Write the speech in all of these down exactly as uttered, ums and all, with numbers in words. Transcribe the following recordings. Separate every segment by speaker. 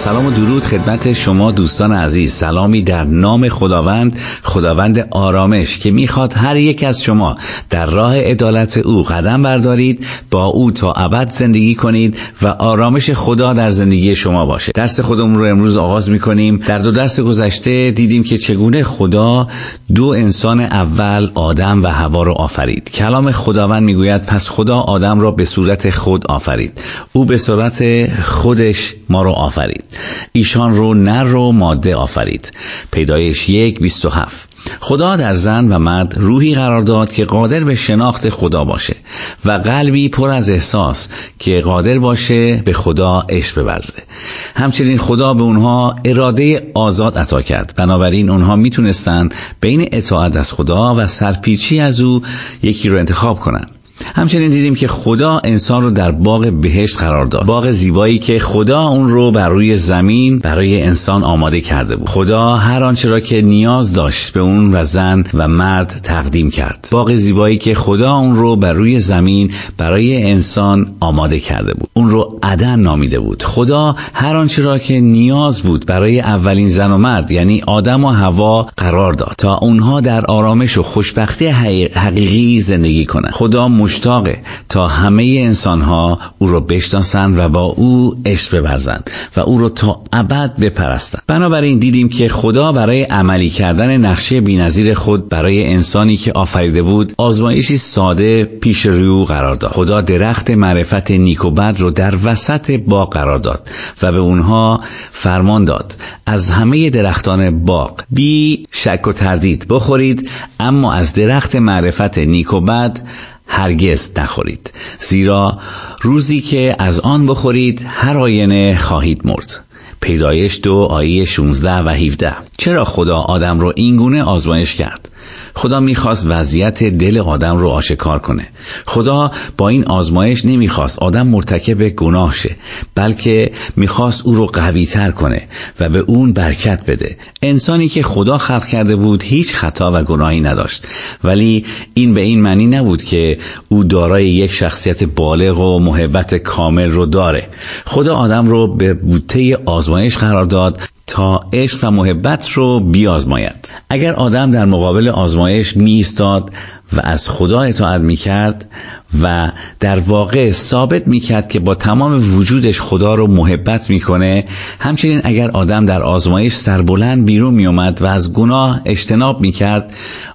Speaker 1: سلام و درود خدمت شما دوستان عزیز. سلامی در نام خداوند، خداوند آرامش که میخواد هر یک از شما در راه عدالت او قدم بردارید، با او تا ابد زندگی کنید و آرامش خدا در زندگی شما باشه. درس خودمون رو امروز آغاز میکنیم. در دو درس گذشته دیدیم که چگونه خدا دو انسان اول آدم و حوا رو آفرید. کلام خداوند میگوید پس خدا آدم را به صورت خود آفرید، او به صورت خودش ما رو آفرید، ایشان رو نر و ماده آفرید. پیدایش یک بیست و هفت. خدا در زن و مرد روحی قرار داد که قادر به شناخت خدا باشه و قلبی پر از احساس که قادر باشه به خدا عشق بورزه. همچنین خدا به اونها اراده آزاد عطا کرد، بنابراین اونها میتونستن بین اطاعت از خدا و سرپیچی از او یکی رو انتخاب کنن. همچنین دیدیم که خدا انسان رو در باغ بهشت قرار داد، باغ زیبایی که خدا اون رو بر روی زمین برای انسان آماده کرده بود. خدا هر آنچه را که نیاز داشت به اون و زن و مرد تقدیم کرد. باغ زیبایی که خدا اون رو بر روی زمین برای انسان آماده کرده بود، اون رو عدن نامیده بود. خدا هر آنچه را که نیاز بود برای اولین زن و مرد یعنی آدم و حوا قرار داد تا اونها در آرامش و خوشبختی حقیقی زندگی کنند. خدا مشتاقه تا همه انسانها او رو بشناسند و با او عشق بورزند و او رو تا ابد بپرستند. بنابراین دیدیم که خدا برای عملی کردن نقشه بی‌نظیر خود برای انسانی که آفریده بود آزمایشی ساده پیش روی او قرار داد. خدا درخت معرفت نیک و بد رو در وسط باغ قرار داد و به اونها فرمان داد از همه درختان باغ بی شک و تردید بخورید، اما از درخت معرفت نیک و بد هرگز نخورید، زیرا روزی که از آن بخورید هر آینه خواهید مرد. پیدایش دو آیه شانزده و هفده. چرا خدا آدم رو اینگونه آزمایش کرد؟ خدا میخواست وضعیت دل آدم رو آشکار کنه. خدا با این آزمایش نمیخواست آدم مرتکب گناه شه، بلکه میخواست او رو قوی تر کنه و به اون برکت بده. انسانی که خدا خلق کرده بود هیچ خطا و گناهی نداشت، ولی این به این معنی نبود که او دارای یک شخصیت بالغ و محبت کامل رو داره. خدا آدم رو به بوته آزمایش قرار داد تا عشق و محبت رو بیازماید. اگر آدم در مقابل آزمایش می ایستاد و از خدا اطاعت می کرد و در واقع ثابت می کرد که با تمام وجودش خدا رو محبت می کنه، همچنین اگر آدم در آزمایش سربلند بیرون می اومد و از گناه اجتناب می کرد،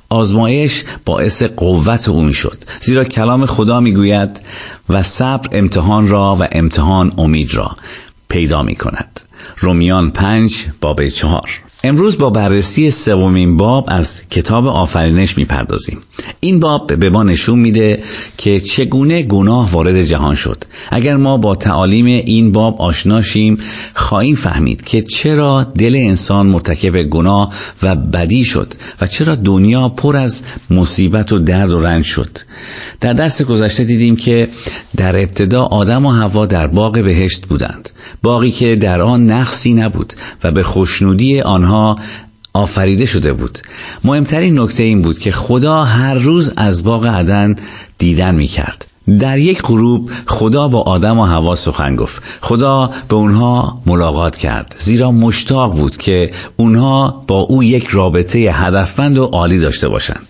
Speaker 1: آزمایش باعث قوت او می شد، زیرا کلام خدا می گوید و صبر امتحان را و امتحان امید را پیدا می کند. رومیان پنج باب چهار. امروز با بررسی سومین باب از کتاب آفرینش میپردازیم. این باب به ما نشون میده که چگونه گناه وارد جهان شد. اگر ما با تعالیم این باب آشنا شیم، خواهیم فهمید که چرا دل انسان مرتکب گناه و بدی شد و چرا دنیا پر از مصیبت و درد و رنج شد. در درس گذشته دیدیم که در ابتدا آدم و حوا در باغ بهشت بودند، باغی که در آن نقصی نبود و به خوشنودی آنها آفریده شده بود. مهمترین نکته این بود که خدا هر روز از باغ عدن دیدن می کرد. در یک غروب خدا با آدم و حوا سخن گفت. خدا به اونها ملاقات کرد، زیرا مشتاق بود که اونها با او یک رابطه هدفمند و عالی داشته باشند.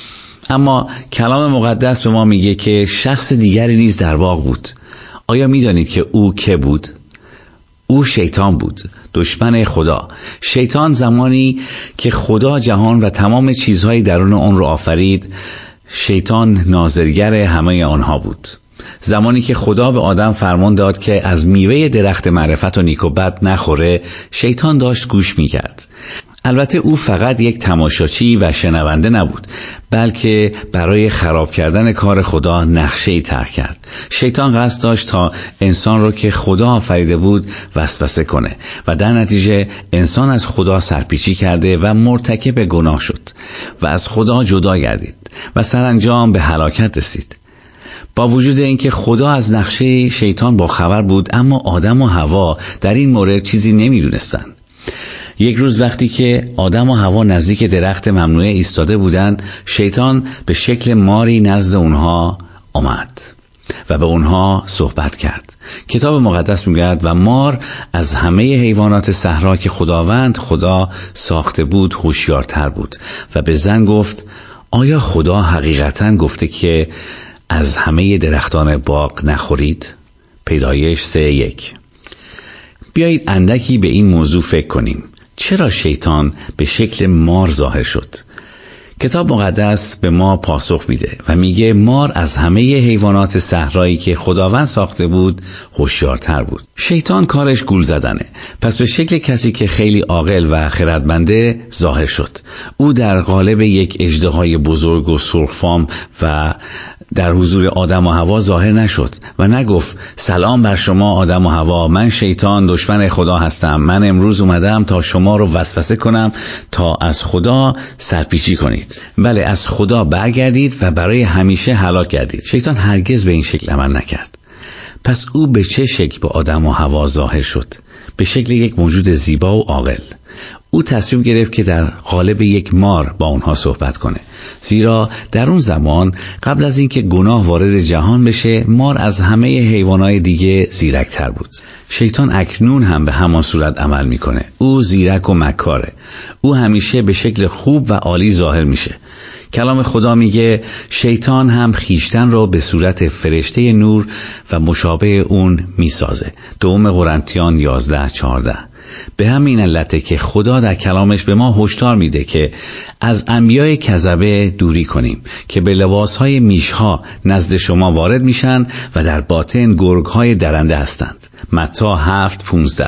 Speaker 1: اما کلام مقدس به ما میگه که شخص دیگری نیز در باغ بود. آیا میدانید که او که بود؟ او شیطان بود، دشمن خدا. شیطان زمانی که خدا جهان و تمام چیزهای درون آن را آفرید، شیطان ناظرگر همه آنها بود. زمانی که خدا به آدم فرمان داد که از میوه درخت معرفت و نیک و بد نخوره، شیطان داشت گوش میکرد. البته او فقط یک تماشاچی و شنونده نبود، بلکه برای خراب کردن کار خدا نقشه‌ای طرح کرد. شیطان قصد داشت تا انسان رو که خدا آفریده بود وسوسه کنه و در نتیجه انسان از خدا سرپیچی کرده و مرتکب گناه شد و از خدا جدا گردید و سرانجام به هلاکت رسید. با وجود اینکه خدا از نقشه شیطان با خبر بود، اما آدم و حوا در این مورد چیزی نمی‌دونستند. یک روز وقتی که آدم و حوا نزدیک درخت ممنوعه ایستاده بودند، شیطان به شکل ماری نزد اونها آمد و به اونها صحبت کرد. کتاب مقدس میگوید و مار از همه حیوانات صحرا که خداوند خدا ساخته بود هوشیارتر بود و به زن گفت آیا خدا حقیقتاً گفته که از همه درختان باغ نخورید؟ پیدایش سه یک. بیایید اندکی به این موضوع فکر کنیم. چرا شیطان به شکل مار ظاهر شد؟ کتاب مقدس به ما پاسخ میده و میگه مار از همه حیوانات صحرایی که خداوند ساخته بود هوشیارتر بود. شیطان کارش گول زدنه، پس به شکل کسی که خیلی عاقل و خردمنده ظاهر شد. او در قالب یک اژدهای بزرگ و سرخفام و در حضور آدم و حوا ظاهر نشد و نگفت سلام بر شما آدم و حوا، من شیطان دشمن خدا هستم، من امروز اومدم تا شما رو وسوسه کنم تا از خدا سرپیچی کنید، بله از خدا برگردید و برای همیشه هلاک گردید. شیطان هرگز به این شکل عمل نکرد. پس او به چه شکل به آدم و حوا ظاهر شد؟ به شکل یک موجود زیبا و عاقل. او تصمیم گرفت که در قالب یک مار با اونها صحبت کنه، زیرا در اون زمان قبل از اینکه گناه وارد جهان بشه مار از همه حیوانات دیگه زیرکتر بود. شیطان اکنون هم به همان صورت عمل میکنه. او زیرک و مکاره. او همیشه به شکل خوب و عالی ظاهر میشه. کلام خدا میگه شیطان هم خیشتن را به صورت فرشته نور و مشابه اون میسازه. دوم قرنتیان یازده چهارده. به همین علته که خدا در کلامش به ما هشدار میده که از انبیای کذبه دوری کنیم که به لباسهای میشها نزد شما وارد میشن و در باطن گرگهای درنده هستند. متی هفت پونزده.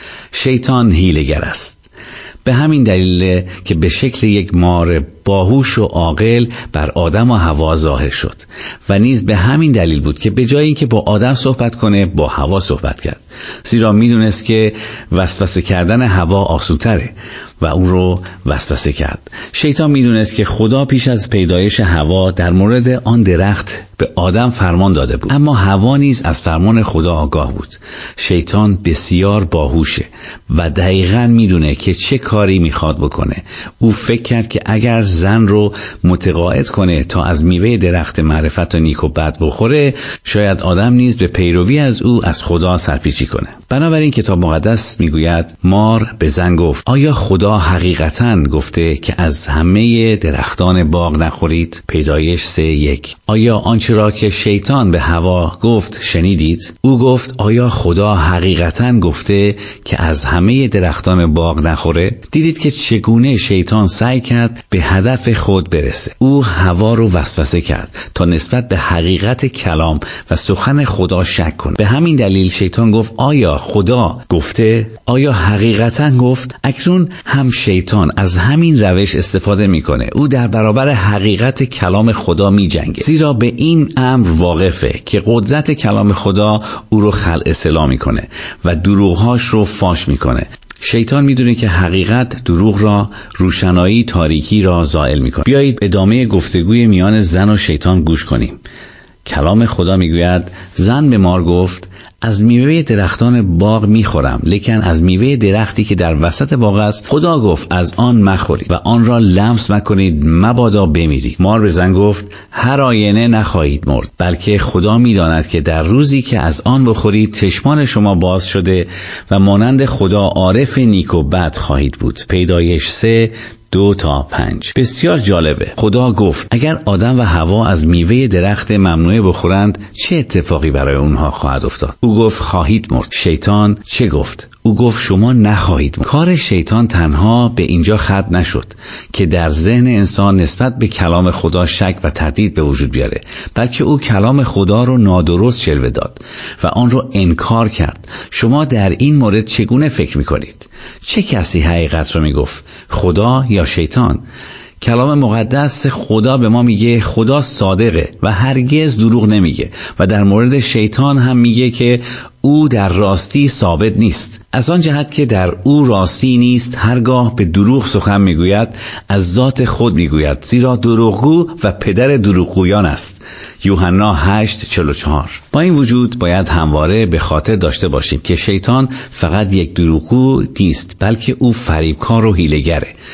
Speaker 1: شیطان حیله‌گر است. به همین دلیل که به شکل یک مار باهوش و عاقل بر آدم و حوا ظاهر شد و نیز به همین دلیل بود که به جای اینکه با آدم صحبت کنه با حوا صحبت کرد، زیرا میدونست که وسوسه کردن حوا آسان‌تره و اون رو وسوسه کرد. شیطان میدونست که خدا پیش از پیدایش حوا در مورد آن درخت به آدم فرمان داده بود، اما حوا نیز از فرمان خدا آگاه بود. شیطان بسیار باهوشه و دقیقاً میدونه که چه کاری میخواد بکنه. او فکر کرد که اگر زن رو متقاعد کنه تا از میوه درخت معرفت و نیک و بد بخوره، شاید آدم نیز به پیروی از او از خدا سرپیچی کنه. بنابراین کتاب مقدس میگوید مار به زن گفت آیا خدا حقیقتاً گفته که از همه درختان باغ نخورید؟ پیدایش سه یک. آیا آنچه را که شیطان به حوا گفت شنیدید؟ او گفت آیا خدا حقیقتاً گفته که از همه درختان باغ نخوره؟ دیدید که چگونه شیطان سعی کرد به هدف خود برسه. او حوا رو وسوسه کرد تا نسبت به حقیقت کلام و سخن خدا شک کنه. به همین دلیل شیطان گفت آیا خدا گفته؟ آیا حقیقتاً گفت؟ اکنون هم شیطان از همین روش استفاده میکنه. او در برابر حقیقت کلام خدا میجنگه، زیرا به این امر واقفه که قدرت کلام خدا او رو خلع اصلاح میکنه و دروغهاش رو فاش میکنه. شیطان میدونه که حقیقت دروغ را، روشنایی تاریکی را زائل میکنه. بیایید ادامه گفتگوی میان زن و شیطان گوش کنیم. کلام خدا میگوید زن به مار گفت از میوه درختان باغ میخورم، لیکن از میوه درختی که در وسط باغ است خدا گفت از آن مخورید و آن را لمس مکنید مبادا بمیرید. مار به زن گفت هر آینه نخواهید مرد، بلکه خدا میداند که در روزی که از آن بخورید چشمان شما باز شده و مانند خدا عارف نیک و بد خواهید بود. پیدایش سه دو تا پنج. بسیار جالبه. خدا گفت اگر آدم و حوا از میوه درخت ممنوعه بخورند چه اتفاقی برای اونها خواهد افتاد؟ او گفت خواهید مرد. شیطان چه گفت؟ او گفت شما نخواهید مرد. کار شیطان تنها به اینجا ختم نشد که در ذهن انسان نسبت به کلام خدا شک و تردید به وجود بیاره، بلکه او کلام خدا رو نادرست جلوه داد و آن رو انکار کرد. شما در این مورد چگونه فکر میکنید؟ چه کسی حقیقت رو میگفت؟ خدا یا شیطان؟ کلام مقدس خدا به ما میگه خدا صادقه و هرگز دروغ نمیگه و در مورد شیطان هم میگه که او در راستی ثابت نیست. از آن جهت که در او راستی نیست هرگاه به دروغ سخن میگوید از ذات خود میگوید، زیرا دروغگو و پدر دروغگویان است. یوحنا هشت چهل و چهار. با این وجود باید همواره به خاطر داشته باشیم که شیطان فقط یک دروغگو نیست، بلکه او فریبکار و حیله‌گره.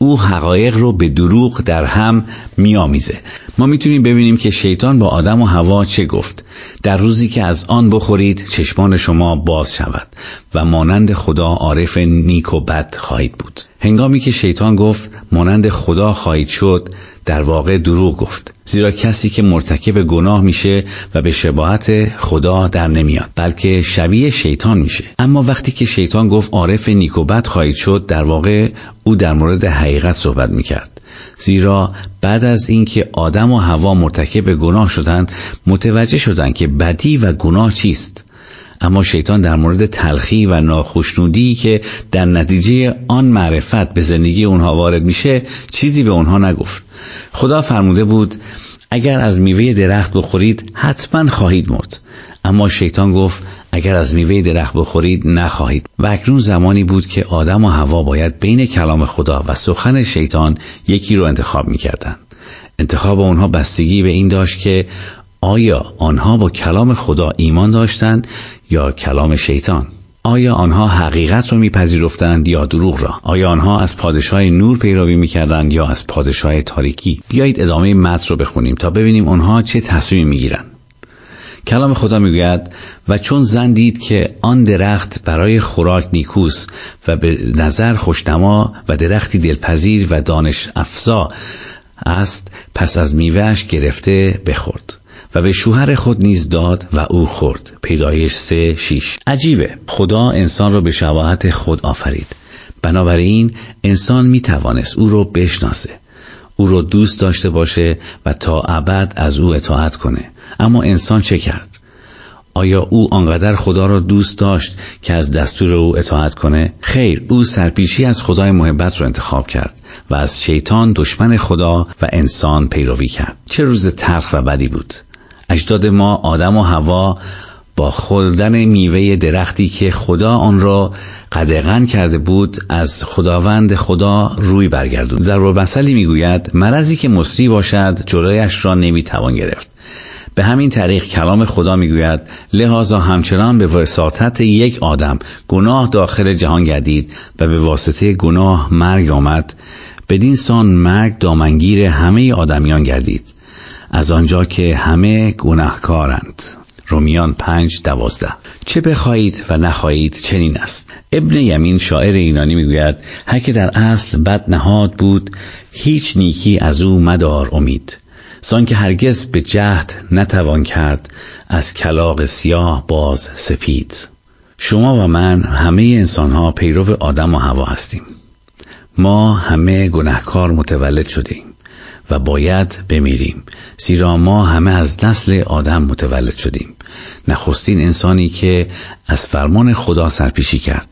Speaker 1: او حقایق رو به دروغ در هم میامیزه. ما میتونیم ببینیم که شیطان با آدم و حوا چه گفت. در روزی که از آن بخورید چشمان شما باز شود و مانند خدا عارف نیک و بد خواهید بود. هنگامی که شیطان گفت مانند خدا خواهید شد، در واقع دروغ گفت، زیرا کسی که مرتکب گناه میشه و به شباهت خدا در نمیاد، بلکه شبیه شیطان میشه. اما وقتی که شیطان گفت عارف نیک و بد خواهید شد، در واقع او در مورد حقیقت صحبت میکرد، زیرا بعد از اینکه آدم و حوا مرتکب گناه شدند، متوجه شدند که بدی و گناه چیست. اما شیطان در مورد تلخی و ناخوشنودی که در نتیجه آن معرفت به زندگی اونها وارد میشه چیزی به اونها نگفت. خدا فرموده بود اگر از میوه درخت بخورید حتما خواهید مرد. اما شیطان گفت اگر از میوه درخت بخورید نخواهید. و اکنون زمانی بود که آدم و حوا باید بین کلام خدا و سخن شیطان یکی رو انتخاب میکردند. انتخاب اونها بستگی به این داشت که آیا آنها با کلام خدا ایمان داشتند یا کلام شیطان؟ آیا آنها حقیقت رو میپذیرفتند یا دروغ را؟ آیا آنها از پادشاه نور پیروی میکردند یا از پادشاه تاریکی؟ بیایید ادامه متن رو بخونیم تا ببینیم آنها چه تصمیمی میگیرند. کلام خدا میگوید و چون زن دید که آن درخت برای خوراک نیکوست و به نظر خوشنما و درختی دلپذیر و دانش افزا است، پس از میوهش گرفته بخورد و به شوهر خود نیز داد و او خورد. پیدایش سه شیش. عجیبه، خدا انسان را به شباهت خود آفرید، بنابراین انسان می توانست او رو بشناسه، او رو دوست داشته باشه و تا ابد از او اطاعت کنه. اما انسان چه کرد؟ آیا او آنقدر خدا را دوست داشت که از دستور او اطاعت کنه؟ خیر، او سرپیچی از خدای محبت رو انتخاب کرد و از شیطان دشمن خدا و انسان پیروی کرد. چه روز تلخ و بدی بود. اجداد ما آدم و حوا با خوردن میوه درختی که خدا آن را قدغن کرده بود از خداوند خدا روی برگردوند. ضرب المثلی میگوید مرضی که مصری باشد جلویش را نمیتوان گرفت. به همین طریق کلام خدا میگوید لذا همچنان به وساطت یک آدم گناه داخل جهان گردید و به واسطه گناه مرگ آمد، بدین سان مرگ دامنگیر همه آدمیان گردید، از آنجا که همه گناهکارند. رومیان پنج دوازده. چه بخواهید و نخواهید چنین است. ابن یمین شاعر یونانی میگوید هر که در اصل بد نهاد بود، هیچ نیکی از او مدار امید، زان که هرگز به جهد نتوان کرد از کلاغ سیاه باز سفید. شما و من همه انسان ها پیرو آدم و حوا هستیم. ما همه گناهکار متولد شدیم و باید بمیریم، زیرا ما همه از نسل آدم متولد شدیم. نخستین انسانی که از فرمان خدا سرپیچی کرد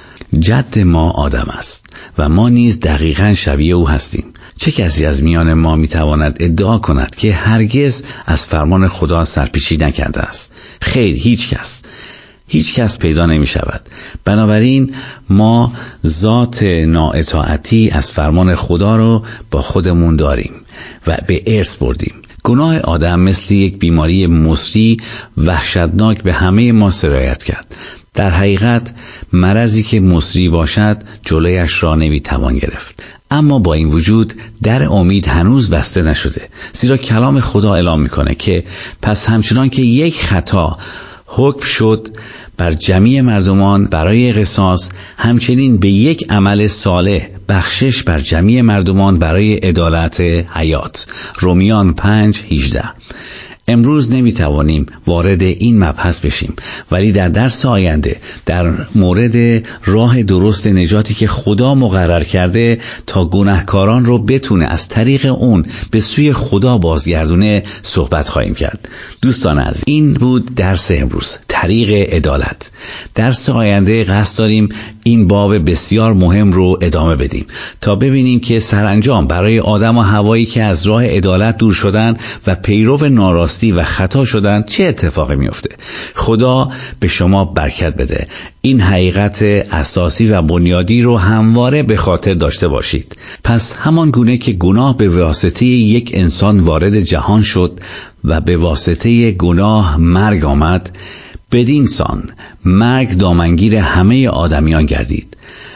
Speaker 1: جد ما آدم است و ما نیز دقیقاً شبیه او هستیم. چه کسی از میان ما میتواند ادعا کند که هرگز از فرمان خدا سرپیچی نکرده است؟ خیر، هیچ کس هیچ کس پیدا نمی شود. بنابراین ما ذات نااطاعتی از فرمان خدا رو با خودمون داریم و به ارث بردیم. گناه آدم مثل یک بیماری مصری وحشتناک به همه ما سرایت کرد. در حقیقت مرضی که مصری باشد جلویش را نمی توان گرفت. اما با این وجود در امید هنوز بسته نشده، زیرا کلام خدا اعلام میکنه که پس همچنان که یک خطا حکم شد بر جمیع مردمان برای قصاص، همچنین به یک عمل صالح بخشش بر جمیع مردمان برای عدالت حیات. رومیان پنج هجده. امروز نمیتوانیم وارد این مبحث بشیم، ولی در درس آینده در مورد راه درست نجاتی که خدا مقرر کرده تا گناهکاران رو بتونه از طریق اون به سوی خدا بازگردونه صحبت خواهیم کرد. دوستان عزیز، این بود درس امروز، طریق عدالت. درس آینده قصد داریم این باب بسیار مهم رو ادامه بدیم تا ببینیم که سرانجام برای آدم و حوایی که از راه عدالت دور شدن و پیرو ناراستی و خطا شدن چه اتفاقی میفته. خدا به شما برکت بده. این حقیقت اساسی و بنیادی رو همواره به خاطر داشته باشید. پس همان گونه که گناه به واسطه یک انسان وارد جهان شد و به واسطه گناه مرگ آمد، بدین سان مرگ دامنگیر همه آدمیان گردید.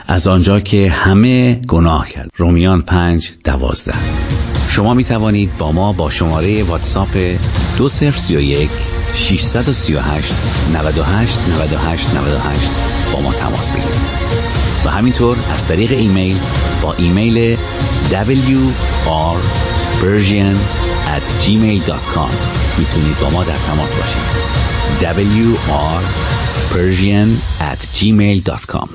Speaker 1: از آنجا که همه گناه کرد. رومیان پنج دوازده. شما می توانید با ما با شماره واتساپ دو صفر سه یک شش سه هشت نود و هشت نود و هشت نود و هشت با ما تماس بگیرید و همینطور از طریق ایمیل با ایمیل دبلیو آر پرشین ات جیمیل دات کام میتونید با ما در تماس باشید. دبلیو آر پرشین ات جیمیل دات کام.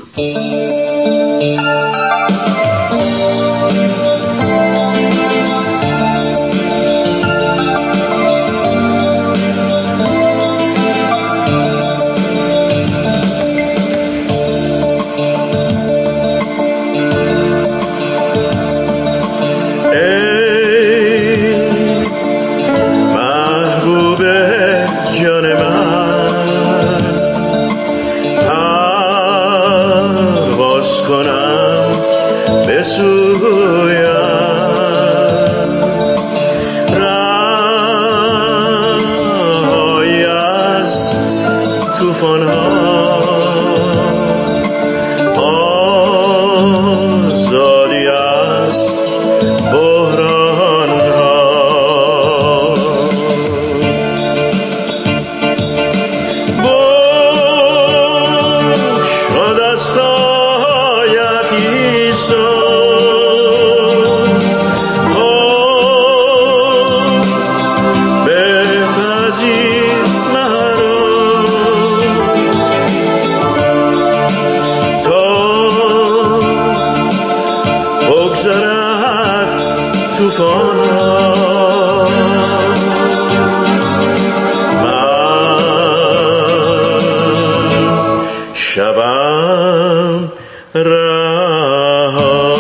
Speaker 2: شبم رها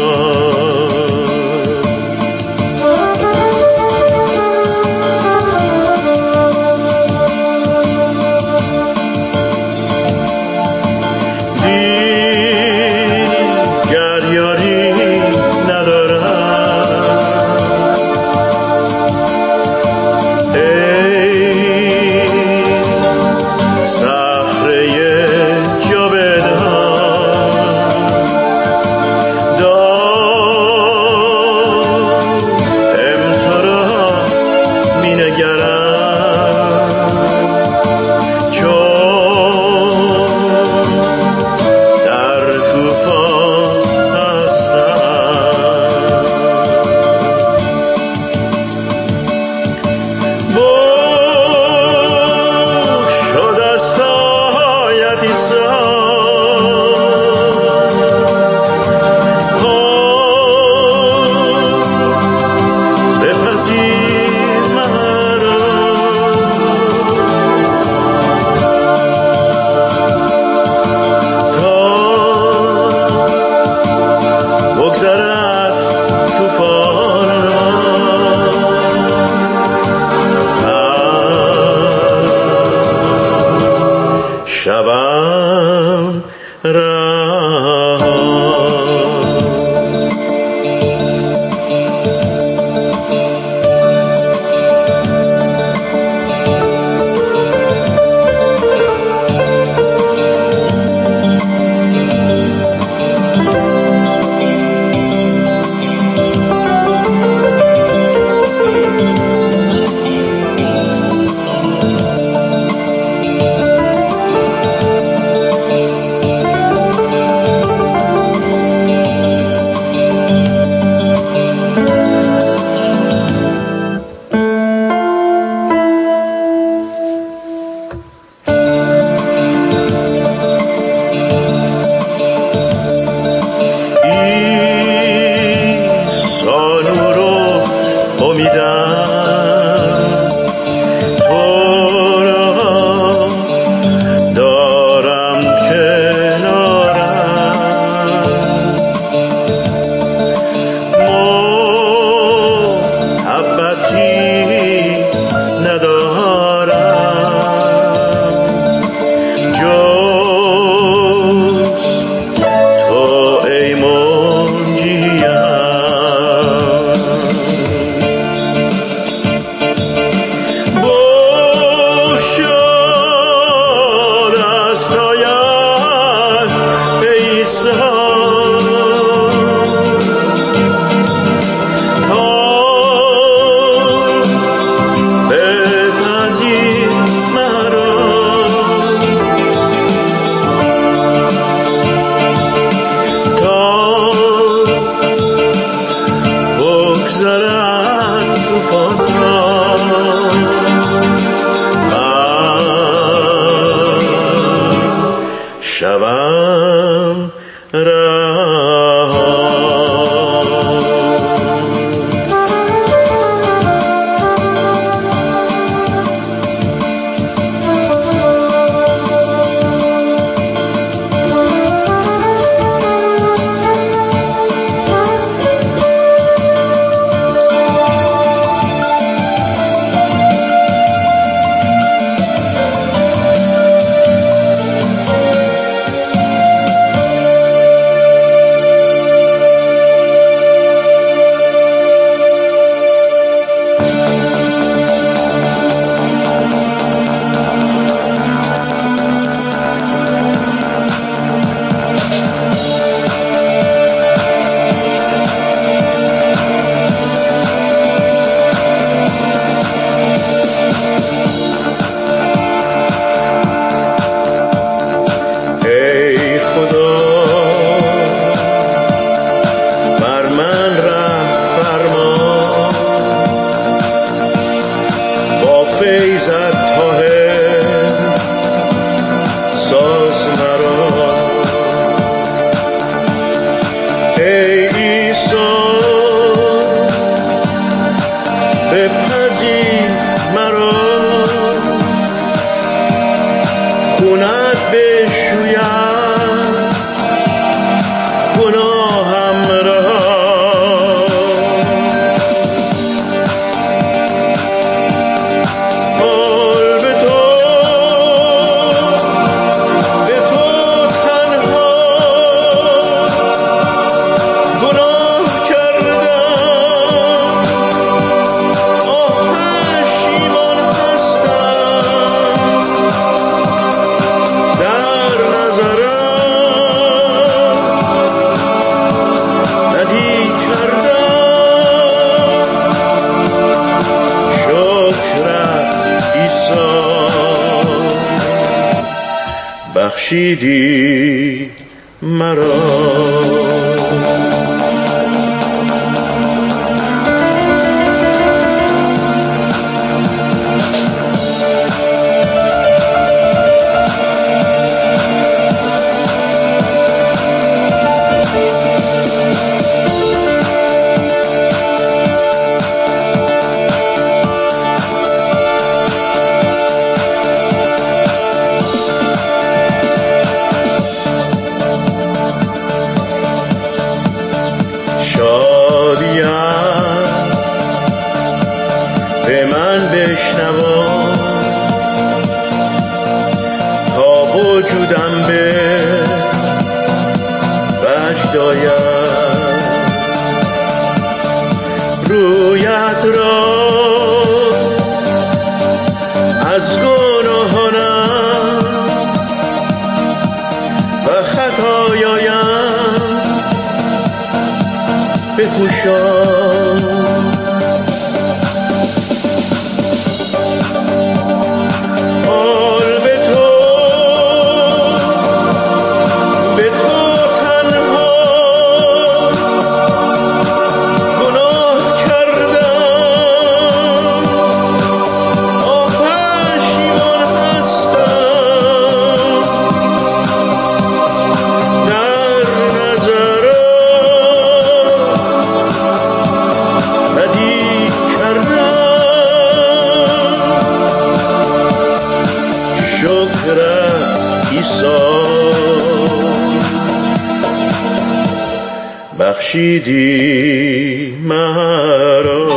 Speaker 2: دیگر یاری ندارم، ای صخره جاودان بشویم گناهم را. حال به تو به تو تنها گناه کردم، آه پشیمان هستم. در نظرم بدی کردم، شکرت عیسی بخشیدی مرا. شادیم به من بشنوا تا وجودم به وجد آید. رویت را از گناهانم و خطایایم بپوشان. حال به تو به تو تنها گناه کردم، آه پشیمان هستم. در نظرم بدی کردم، شکرت عیسی بخشیدی مرا.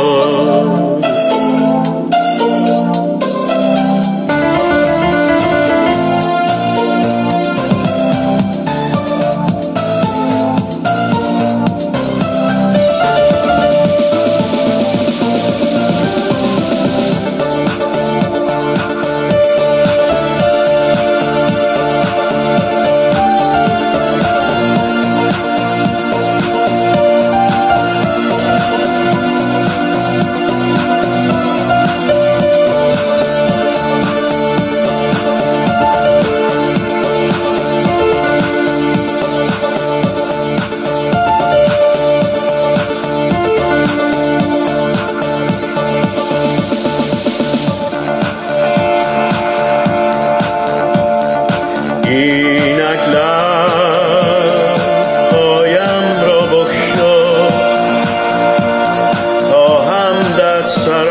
Speaker 2: اینک لبهایم را بگشا تا حمدت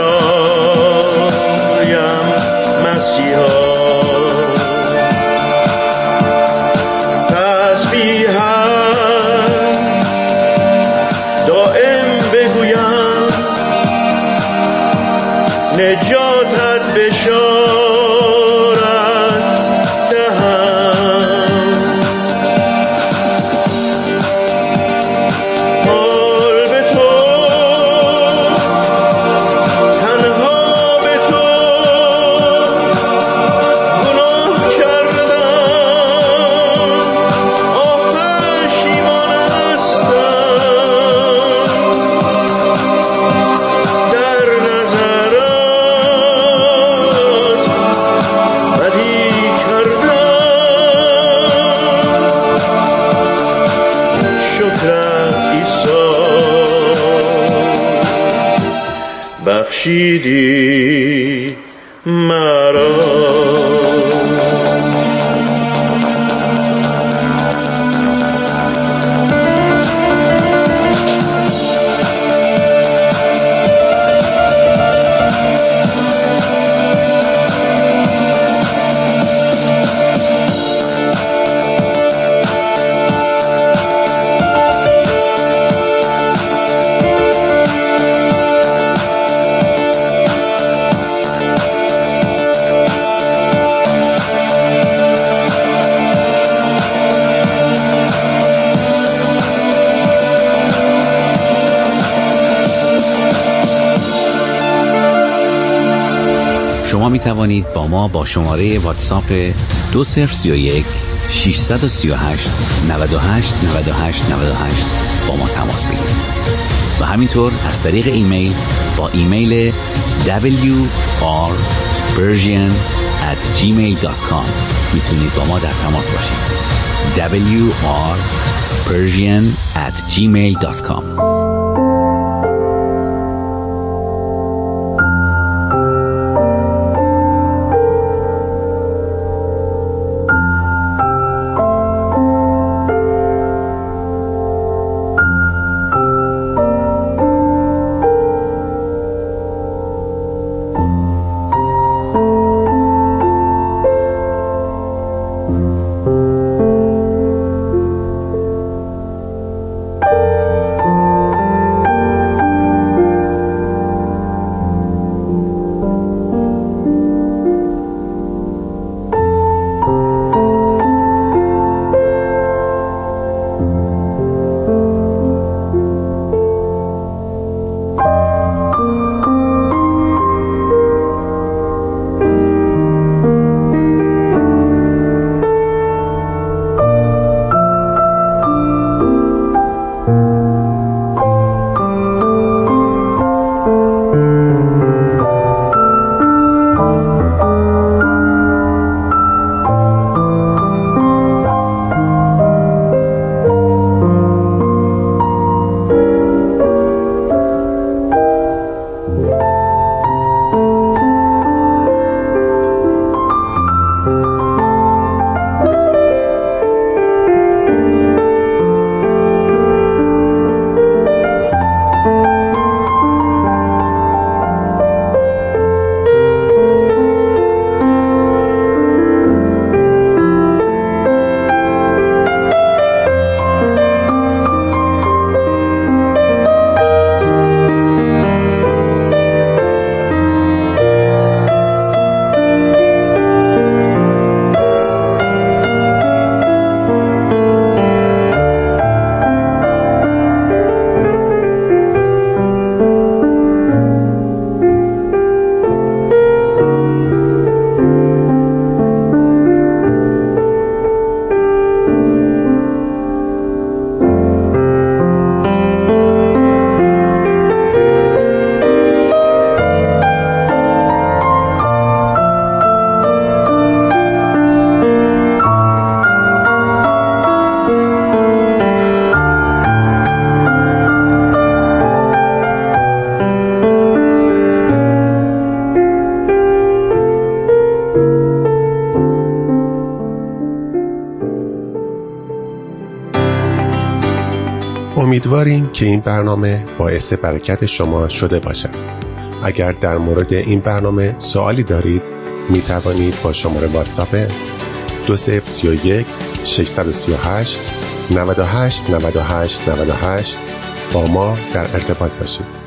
Speaker 2: سرایم مسیحا. تسبیحت دائم بگویم، نجاتت بشارت دهم. حال به تو تنها به تو گناه کردم، آه پشیمان هستم. در نظرت بدی کردم، شکرت عیسی بخشیدی مرا.
Speaker 1: توانید با ما با شماره واتساپ دو صفر سه یک شش سه هشت نه هشت نه هشت نه هشت با ما تماس بگیرید و همینطور از طریق ایمیل با ایمیل دبلیو آر پرژین ات جیمیل دات کام میتونید با ما در تماس باشید. دبلیو آر پرژین ات جیمیل دات کام.
Speaker 3: امیدواریم که این برنامه باعث برکت شما شده باشد. اگر در مورد این برنامه سوالی دارید می توانید با شماره واتساپ دو صفر سه یک شش سه هشت نه هشت نه هشت نه هشت با ما در ارتباط باشید.